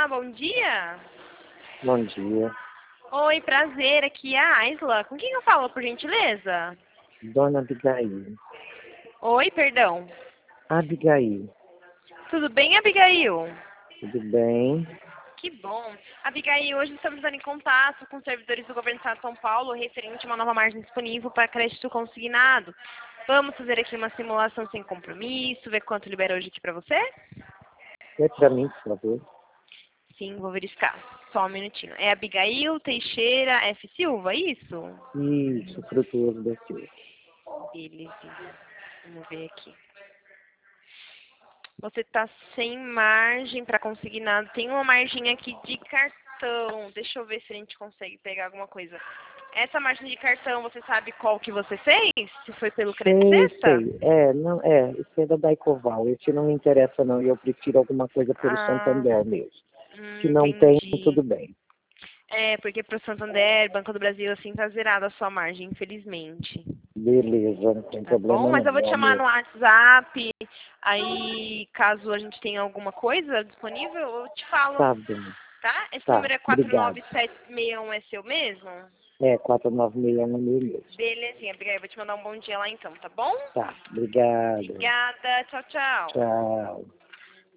Olá, bom dia. Bom dia. Oi, prazer, aqui é a Aisla. Com quem eu falo, por gentileza? Dona Abigail. Oi, perdão. Abigail, Tudo bem, Abigail? tudo bem? Que bom. Abigail, hoje estamos dando em contato com os servidores do Governo do Estado de São Paulo referente a uma nova margem disponível para crédito consignado. Vamos fazer aqui uma simulação sem compromisso, ver quanto libera hoje aqui para você? É para mim, por favor. Sim, vou verificar. Só um minutinho. É Abigail Teixeira F. Silva, é isso? Isso, frutuoso da Silva. Beleza. Vamos ver aqui. Você está sem margem para consignado. Tem uma margem aqui de cartão. Deixa eu ver se a gente consegue pegar alguma coisa. Essa margem de cartão, você sabe qual que você fez? Se foi pelo Credicesta? Sei. Não, isso é da Daicoval. Esse não me interessa não, e eu prefiro alguma coisa pelo Ah, Santander mesmo. Se não tem, entendi. tudo bem. É, porque para o Santander, Banco do Brasil, assim, tá zerada a sua margem, infelizmente. Beleza, não tem Tá bom? problema Mas não, eu vou te meu chamar amor. no WhatsApp. Aí, caso a gente tenha alguma coisa disponível, eu te falo. Tá bom. Tá? Esse Tá, número é obrigado. 49761 é seu mesmo? 496 no meu mesmo. Belezinha, Abigail. Vou te mandar um bom dia lá então, tá bom? Tá, obrigado. Obrigada. Tchau, tchau. Tchau.